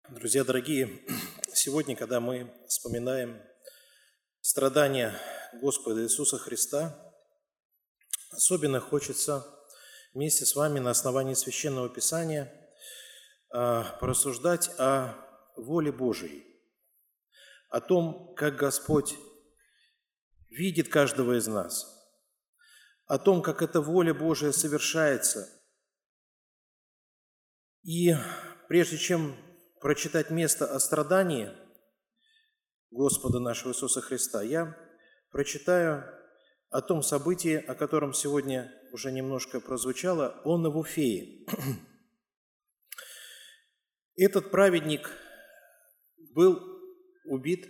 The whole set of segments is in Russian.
Друзья дорогие, сегодня, когда мы вспоминаем страдания Господа Иисуса Христа, особенно хочется вместе с вами на основании Священного Писания порассуждать о воле Божией, о том, как Господь видит каждого из нас, о том, как эта воля Божия совершается. И прежде чем прочитать место о страдании Господа нашего Иисуса Христа, я прочитаю о том событии, о котором сегодня уже немножко прозвучало, о Навуфее. Этот праведник был убит,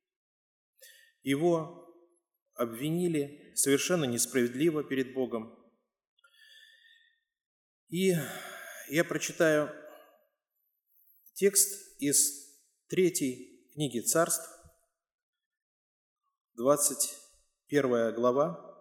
его обвинили совершенно несправедливо перед Богом. И я прочитаю текст из 3 книги Царств, 21 глава,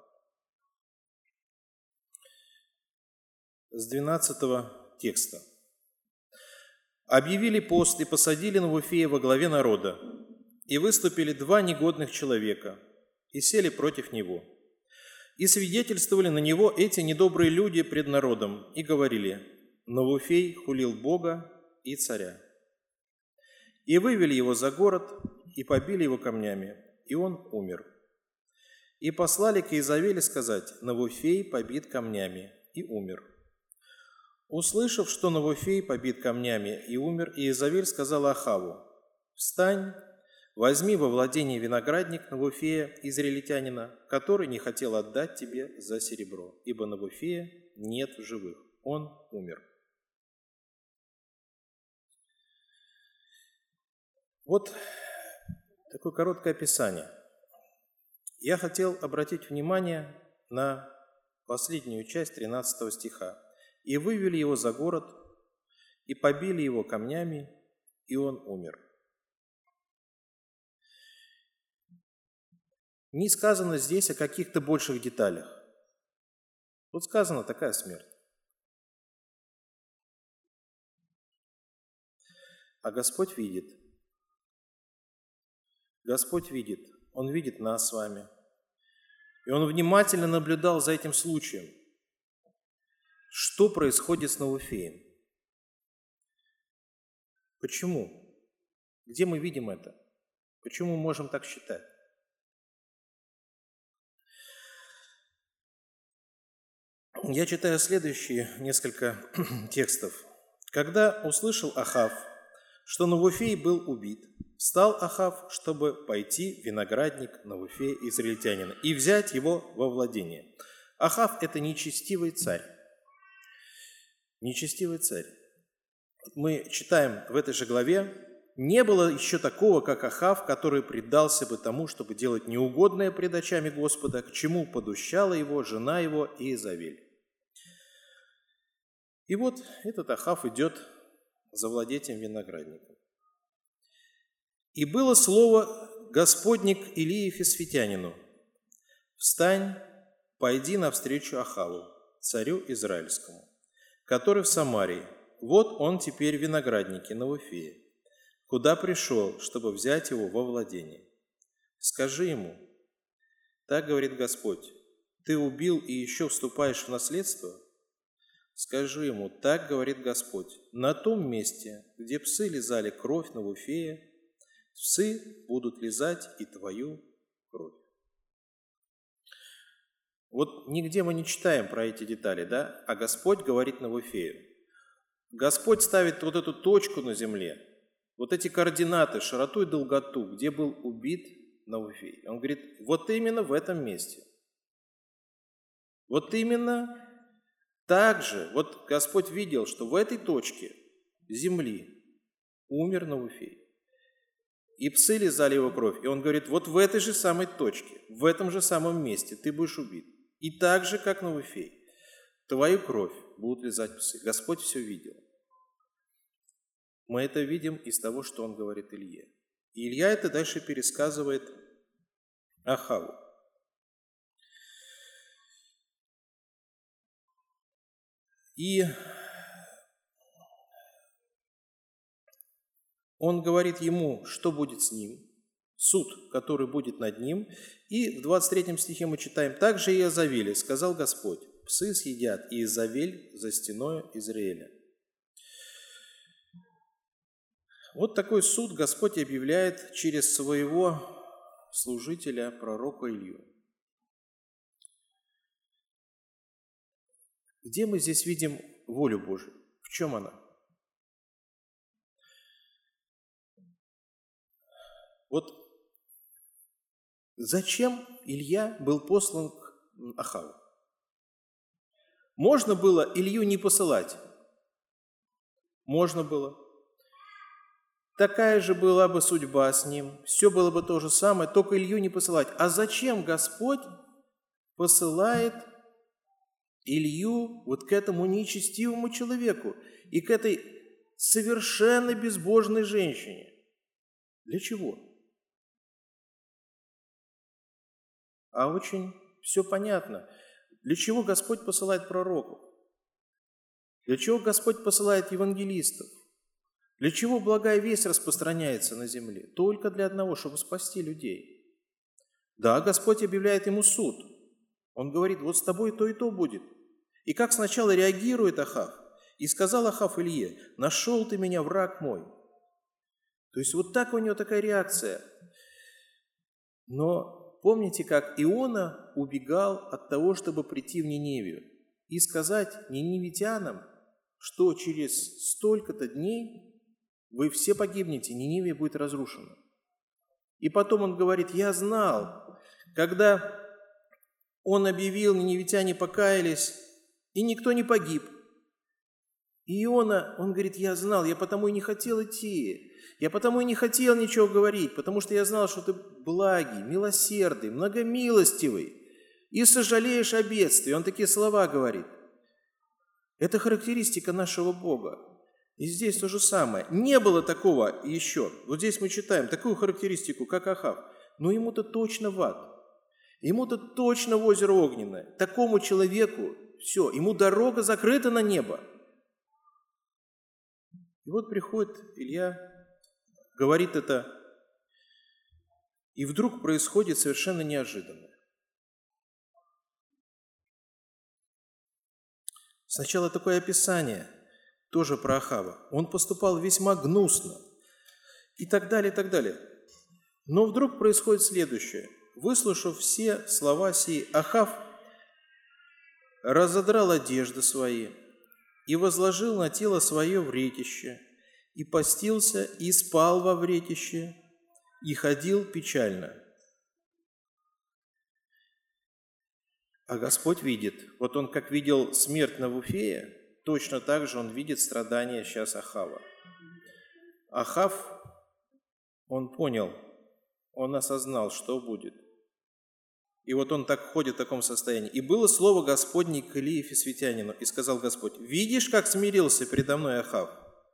с 12 текста. «Объявили пост и посадили Навуфея во главе народа, и выступили 2 негодных человека, и сели против него. И свидетельствовали на него эти недобрые люди пред народом, и говорили: Навуфей хулил Бога и царя. И вывели его за город, и побили его камнями, и он умер. И послали к Иезавели сказать: Навуфей побит камнями и умер. Услышав, что Навуфей побит камнями и умер, Иезавель сказала Ахаву: Встань, возьми во владение виноградник Навуфея, израильтянина, который не хотел отдать тебе за серебро, ибо Навуфея нет в живых, он умер. Вот такое короткое описание. Я хотел обратить внимание на последнюю часть 13 стиха. «И вывели его за город, и побили его камнями, и он умер». Не сказано здесь о каких-то больших деталях. Вот сказана такая смерть. А Господь видит. Господь видит. Он видит нас с вами. И Он внимательно наблюдал за этим случаем. Что происходит с Навуфеем? Почему? Где мы видим это? Почему мы можем так считать? Я читаю следующие несколько текстов. «Когда услышал Ахав, что Навуфей был убит, встал Ахав, чтобы пойти в виноградник Навуфея израильтянина и взять его во владение». Ахав – это нечестивый царь. Нечестивый царь. Мы читаем в этой же главе: «Не было еще такого, как Ахав, который предался бы тому, чтобы делать неугодное пред очами Господа, к чему подущала его жена его Иезавель». И вот этот Ахав идет завладеть им виноградником. «И было слово Господне к Илии Фисфитянину: Встань, пойди навстречу Ахаву, царю израильскому, который в Самарии. Вот он теперь в винограднике Навуфея, куда пришел, чтобы взять его во владение. Скажи ему: так говорит Господь, ты убил и еще вступаешь в наследство? Скажи ему: так говорит Господь, на том месте, где псы лизали кровь Навуфея, псы будут лизать и твою кровь». Вот нигде мы не читаем про эти детали, да? А Господь говорит Навуфею. Господь ставит вот эту точку на земле, вот эти координаты, широту и долготу, где был убит Навуфей. Он говорит: вот именно в этом месте. Вот именно так же, вот Господь видел, что в этой точке земли умер Навуфей. И псы лизали его кровь. И он говорит: вот в этой же самой точке, в этом же самом месте ты будешь убит. И так же, как Навуфей, твою кровь будут лизать псы. Господь все видел. Мы это видим из того, что он говорит Илье. И Илья это дальше пересказывает Ахаву. И он говорит ему, что будет с ним, суд, который будет над ним. И в 23 стихе мы читаем: «Также и Иезавели, сказал Господь, псы съедят Иезавель за стеною Израиля». Вот такой суд Господь объявляет через своего служителя, пророка Илью. Где мы здесь видим волю Божию? В чем она? Вот зачем Илья был послан к Ахаву? Можно было Илью не посылать? Можно было. Такая же была бы судьба с ним, все было бы то же самое, только Илью не посылать. А зачем Господь посылает Илью вот к этому нечестивому человеку и к этой совершенно безбожной женщине? Для чего? А очень все понятно. Для чего Господь посылает пророков? Для чего Господь посылает евангелистов? Для чего благая весть распространяется на земле? Только для одного, чтобы спасти людей. Да, Господь объявляет ему суд. Он говорит: вот с тобой то и то будет. И как сначала реагирует Ахав? И сказал Ахав Илье: нашел ты меня, враг мой. То есть вот так у него такая реакция. Но помните, как Иона убегал от того, чтобы прийти в Ниневию и сказать ниневитянам, что через столько-то дней вы все погибнете, Ниневия будет разрушена. И потом он говорит: я знал, когда он объявил, ниневитяне покаялись, и никто не погиб. И Иона, он говорит: я знал, я потому и не хотел идти, я потому и не хотел ничего говорить, потому что я знал, что ты благий, милосердный, многомилостивый, и сожалеешь о бедствии. Он такие слова говорит. Это характеристика нашего Бога. И здесь то же самое. Не было такого еще. Вот здесь мы читаем такую характеристику, как Ахав. Но ему-то точно в ад. Ему-то точно в озеро огненное. Такому человеку все, ему дорога закрыта на небо. И вот приходит Илья, говорит это, и вдруг происходит совершенно неожиданное. Сначала такое описание тоже про Ахава. Он поступал весьма гнусно и так далее, и так далее. Но вдруг происходит следующее. Выслушав все слова сии, Ахав разодрал одежды свои и возложил на тело свое вретище, и постился, и спал во вретище, и ходил печально. А Господь видит. Вот он как видел смерть Навуфея, точно так же он видит страдания сейчас Ахава. Ахав, он понял, он осознал, что будет. И вот он так ходит в таком состоянии. «И было слово Господне к Илии Фисвитянину, и сказал Господь: видишь, как смирился передо мной Ахав?»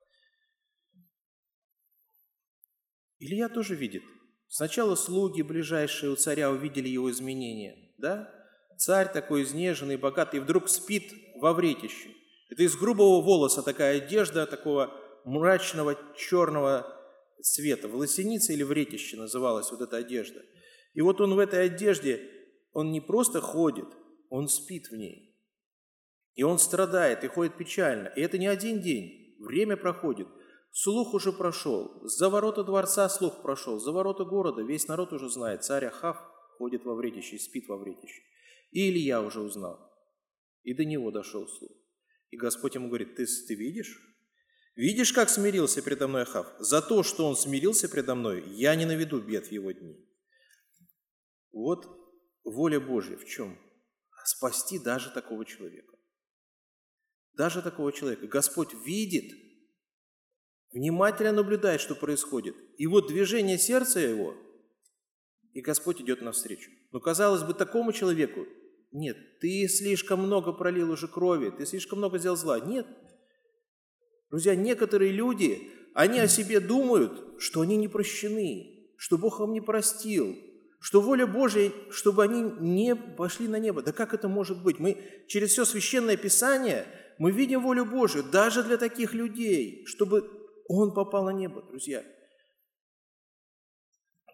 Илья тоже видит. Сначала слуги, ближайшие у царя, увидели его изменения. Да? Царь такой изнеженный, богатый, и вдруг спит во вретище. Это из грубого волоса такая одежда, такого мрачного черного цвета. Волосеница или вретище называлась вот эта одежда. И вот он в этой одежде, он не просто ходит, он спит в ней. И он страдает, и ходит печально. И это не один день. Время проходит. Слух уже прошел. За ворота дворца слух прошел. За ворота города весь народ уже знает. Царь Ахав ходит во вретище и спит во вретище. И Илья уже узнал. И до него дошел слух. И Господь ему говорит: ты видишь? Видишь, как смирился предо мной Ахав? За то, что он смирился предо мной, я не наведу бед в его дни. Вот воля Божья в чем? Спасти даже такого человека. Даже такого человека. Господь видит, внимательно наблюдает, что происходит. И вот движение сердца его, и Господь идет навстречу. Но, казалось бы, такому человеку: нет, ты слишком много пролил уже крови, ты слишком много сделал зла. Нет. Друзья, некоторые люди, они о себе думают, что они не прощены, что Бог им не простил, что воля Божья, чтобы они не пошли на небо. Да как это может быть? Мы через все Священное Писание, мы видим волю Божию даже для таких людей, чтобы он попал на небо, друзья.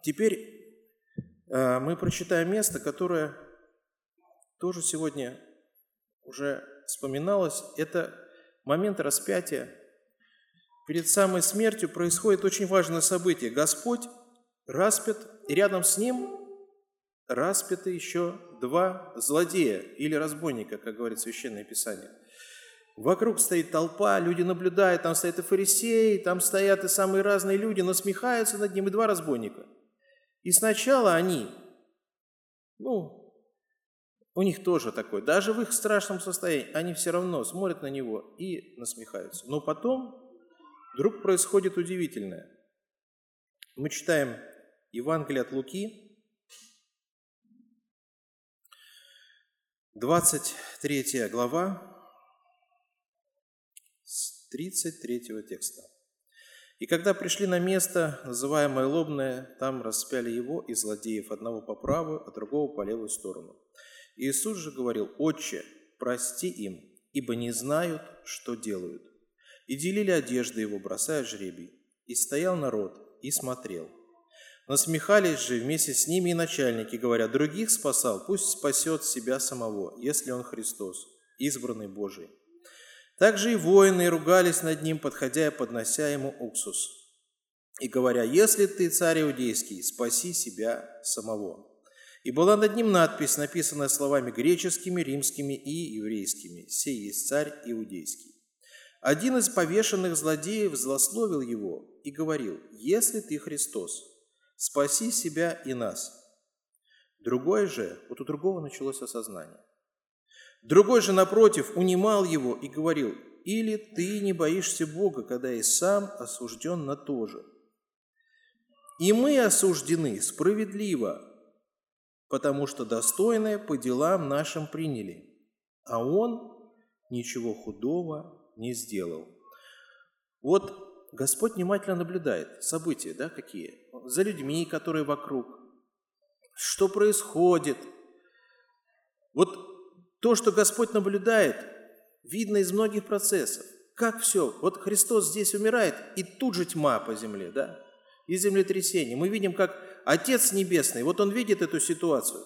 Теперь мы прочитаем место, которое тоже сегодня уже вспоминалось. Это момент распятия. Перед самой смертью происходит очень важное событие. Господь распят, и рядом с Ним распяты еще два злодея или разбойника, как говорит Священное Писание. Вокруг стоит толпа, люди наблюдают, там стоят и фарисеи, там стоят и самые разные люди, насмехаются над ним, и два разбойника. И сначала они, у них тоже такое, даже в их страшном состоянии, они все равно смотрят на него и насмехаются. Но потом вдруг происходит удивительное. Мы читаем Евангелие от Луки, 23 глава, с 33 текста. «И когда пришли на место, называемое Лобное, там распяли его и злодеев, одного по правую, а другого по левую сторону. Иисус же говорил: Отче, прости им, ибо не знают, что делают. И делили одежды его, бросая жребий. И стоял народ, и смотрел. Насмехались же вместе с ними и начальники, говоря: других спасал, пусть спасет себя самого, если он Христос, избранный Божий. Также и воины ругались над ним, подходя и поднося ему уксус, и говоря: если ты царь иудейский, спаси себя самого. И была над ним надпись, написанная словами греческими, римскими и еврейскими: «Сей есть царь иудейский». Один из повешенных злодеев злословил его и говорил: если ты Христос, спаси себя и нас. Другой же, вот у другого началось осознание. Другой же, напротив, унимал его и говорил: или ты не боишься Бога, когда и сам осужден на то же? И мы осуждены справедливо, потому что достойное по делам нашим приняли, а он ничего худого не сделал». Вот Господь внимательно наблюдает события, какие? За людьми, которые вокруг. Что происходит? Вот то, что Господь наблюдает, видно из многих процессов. Как все? Вот Христос здесь умирает, и тут же тьма по земле, и землетрясение. Мы видим, как Отец Небесный, вот Он видит эту ситуацию,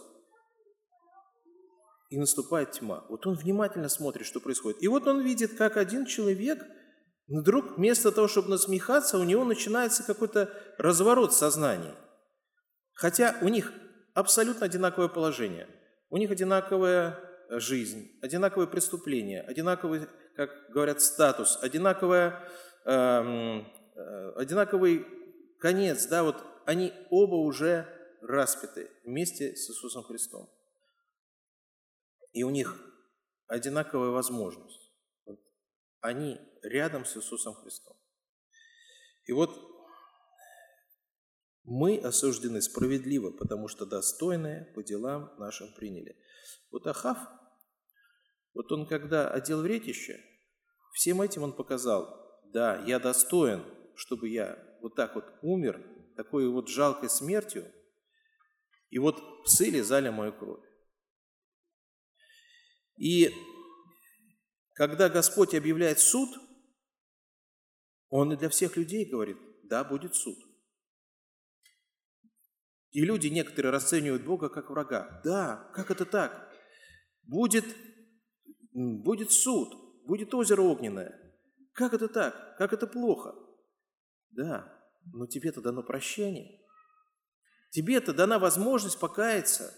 и наступает тьма. Вот Он внимательно смотрит, что происходит. И вот Он видит, как один человек, вдруг вместо того, чтобы насмехаться, у него начинается какой-то разворот сознания. Хотя у них абсолютно одинаковое положение, у них одинаковая жизнь, одинаковые преступления, одинаковый, как говорят, статус, одинаковый конец, вот они оба уже распяты вместе с Иисусом Христом. И у них одинаковая возможность. Они рядом с Иисусом Христом. И вот мы осуждены справедливо, потому что достойное по делам нашим приняли. Вот Ахав, вот он когда одел вретище, всем этим он показал: да, я достоин, чтобы я вот так вот умер, такой вот жалкой смертью, и вот псы лизали мою кровь. И когда Господь объявляет суд, Он и для всех людей говорит: да, будет суд. И люди некоторые расценивают Бога как врага. Да, как это так? Будет суд, будет озеро огненное. Как это так? Как это плохо? Да, но тебе-то дано прощение. Тебе-то дана возможность покаяться.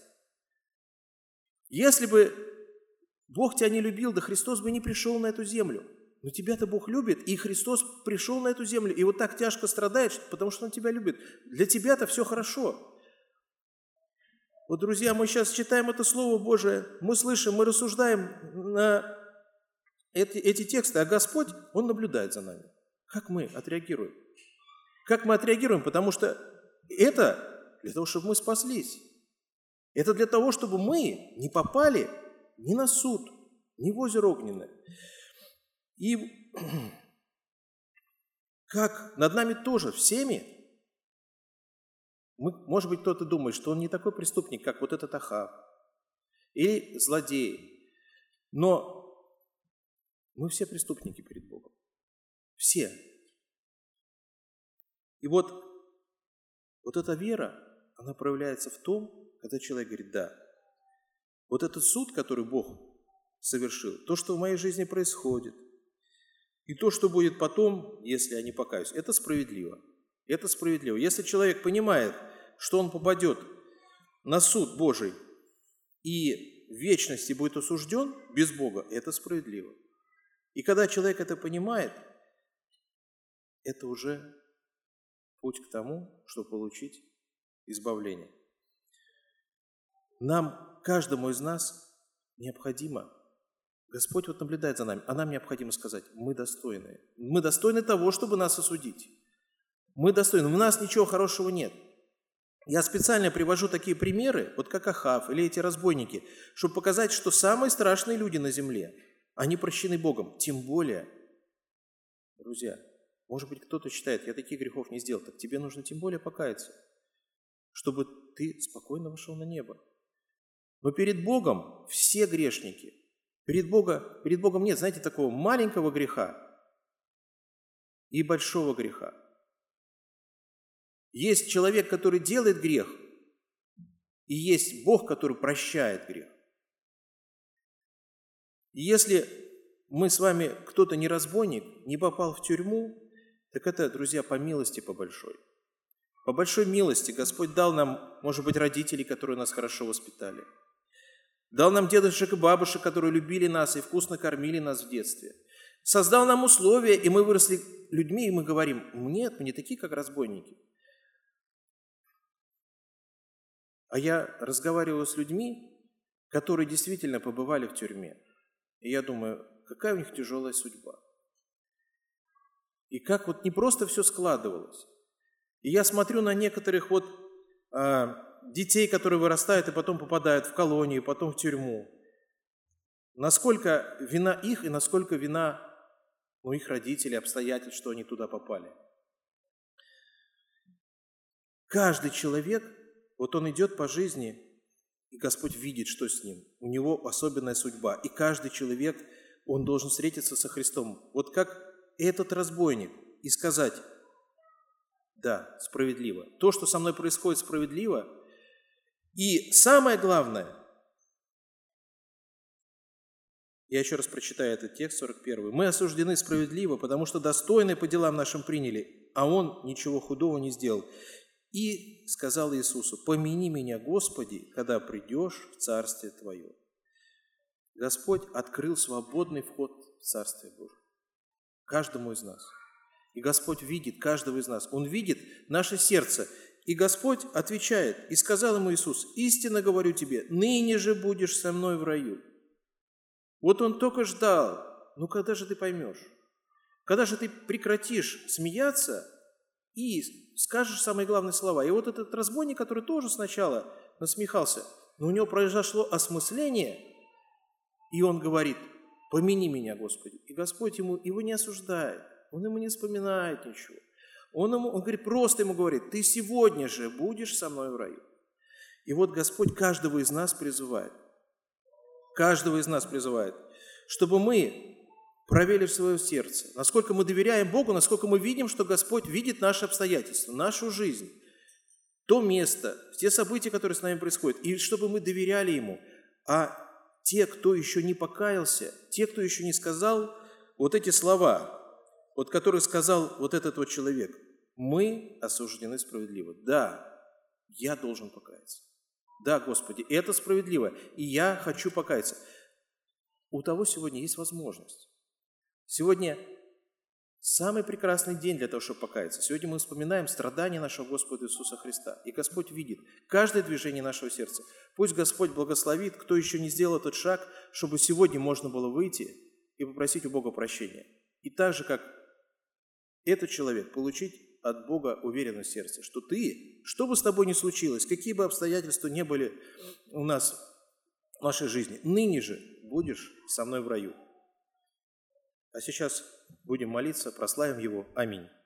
Если бы Бог тебя не любил, да Христос бы не пришел на эту землю. Но тебя-то Бог любит, и Христос пришел на эту землю, и вот так тяжко страдает, потому что Он тебя любит. Для тебя-то все хорошо. Вот, друзья, мы сейчас читаем это Слово Божие, мы слышим, мы рассуждаем на эти тексты, а Господь, Он наблюдает за нами. Как мы отреагируем? Как мы отреагируем? Потому что это для того, чтобы мы спаслись. Это для того, чтобы мы не попали ни на суд, ни в озеро огненное. И как над нами тоже, всеми, может быть, кто-то думает, что он не такой преступник, как вот этот Ахав, или злодей. Но мы все преступники перед Богом. Все. И вот эта вера, она проявляется в том, когда человек говорит: да, вот этот суд, который Бог совершил, то, что в моей жизни происходит, и то, что будет потом, если я не покаюсь, это справедливо. Это справедливо. Если человек понимает, что он попадет на суд Божий и в вечности будет осужден без Бога, это справедливо. И когда человек это понимает, это уже путь к тому, чтобы получить избавление. Нам, каждому из нас, необходимо, Господь вот наблюдает за нами, а нам необходимо сказать: мы достойны. Мы достойны того, чтобы нас осудить. Мы достойны, в нас ничего хорошего нет. Я специально привожу такие примеры, вот как Ахав или эти разбойники, чтобы показать, что самые страшные люди на земле, они прощены Богом. Тем более, друзья, может быть, кто-то считает: я таких грехов не сделал, так тебе нужно тем более покаяться, чтобы ты спокойно вошел на небо. Но перед Богом все грешники. Перед Богом нет, знаете, такого маленького греха и большого греха. Есть человек, который делает грех, и есть Бог, который прощает грех. И если мы с вами, кто-то не разбойник, не попал в тюрьму, так это, друзья, по милости по большой. По большой милости Господь дал нам, может быть, родителей, которые нас хорошо воспитали. Дал нам дедушек и бабушек, которые любили нас и вкусно кормили нас в детстве. Создал нам условия, и мы выросли людьми, и мы говорим: нет, мы не такие, как разбойники. А я разговариваю с людьми, которые действительно побывали в тюрьме. И я думаю, какая у них тяжелая судьба. И как вот не просто все складывалось. И я смотрю на некоторых вот детей, которые вырастают и потом попадают в колонию, потом в тюрьму. Насколько вина их и насколько вина их родителей, обстоятельств, что они туда попали. Каждый человек, вот он идет по жизни, и Господь видит, что с ним. У него особенная судьба. И каждый человек, он должен встретиться со Христом. Вот как этот разбойник, и сказать: да, справедливо. То, что со мной происходит, справедливо. И самое главное, я еще раз прочитаю этот текст, 41. «Мы осуждены справедливо, потому что достойные по делам нашим приняли, а он ничего худого не сделал. И сказал Иисусу: помяни меня, Господи, когда придешь в Царствие Твое». Господь открыл свободный вход в Царствие Божие каждому из нас. И Господь видит каждого из нас. Он видит наше сердце. И Господь отвечает: и сказал ему Иисус: истинно говорю тебе, ныне же будешь со мной в раю. Вот он только ждал. Ну когда же ты поймешь? Когда же ты прекратишь смеяться и скажешь самые главные слова? И вот этот разбойник, который тоже сначала насмехался, но у него произошло осмысление, и он говорит: помяни меня, Господи. И Господь его не осуждает, он ему не вспоминает ничего. Он говорит, просто ему говорит: ты сегодня же будешь со мной в раю. И вот Господь каждого из нас призывает, чтобы мы проверили свое сердце, насколько мы доверяем Богу, насколько мы видим, что Господь видит наши обстоятельства, нашу жизнь, то место, те события, которые с нами происходят, и чтобы мы доверяли Ему. А те, кто еще не покаялся, те, кто еще не сказал вот эти слова, вот которые сказал вот этот вот человек: мы осуждены справедливо. Да, я должен покаяться. Да, Господи, это справедливо, и я хочу покаяться. У того сегодня есть возможность. Сегодня самый прекрасный день для того, чтобы покаяться. Сегодня мы вспоминаем страдания нашего Господа Иисуса Христа. И Господь видит каждое движение нашего сердца. Пусть Господь благословит, кто еще не сделал этот шаг, чтобы сегодня можно было выйти и попросить у Бога прощения. И так же, как этот человек, получить от Бога уверенность в сердце, что ты, что бы с тобой ни случилось, какие бы обстоятельства ни были у нас в нашей жизни, ныне же будешь со мной в раю. А сейчас будем молиться, прославим Его. Аминь.